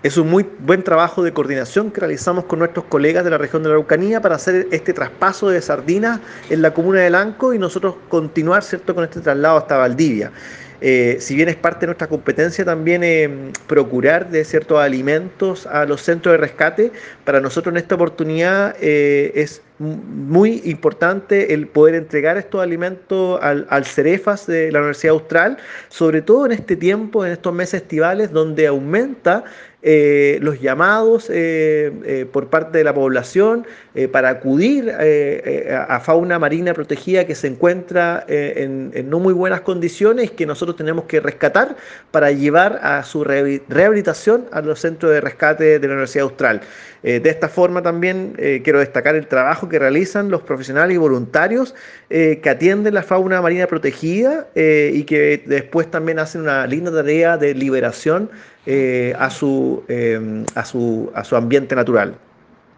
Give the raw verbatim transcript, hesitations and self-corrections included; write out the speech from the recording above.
Es un muy buen trabajo de coordinación que realizamos con nuestros colegas de la región de la Araucanía para hacer este traspaso de sardinas en la comuna de Lanco y nosotros continuar, ¿cierto?, con este traslado hasta Valdivia. Eh, si bien es parte de nuestra competencia también eh, procurar de ciertos alimentos a los centros de rescate, para nosotros en esta oportunidad eh, es muy importante el poder entregar estos alimentos al, al Cerefas de la Universidad Austral, sobre todo en este tiempo, en estos meses estivales, donde aumenta eh, los llamados eh, eh, por parte de la población eh, para acudir eh, eh, a fauna marina protegida que se encuentra eh, en, en, no muy buenas condiciones, que nosotros tenemos que rescatar para llevar a su rehabilitación a los centros de rescate de la Universidad Austral. Eh, de esta forma también eh, quiero destacar el trabajo que realizan los profesionales y voluntarios eh, que atienden la fauna marina protegida eh, y que después también hacen una linda tarea de liberación eh, a, su, eh, a, su, a su ambiente natural.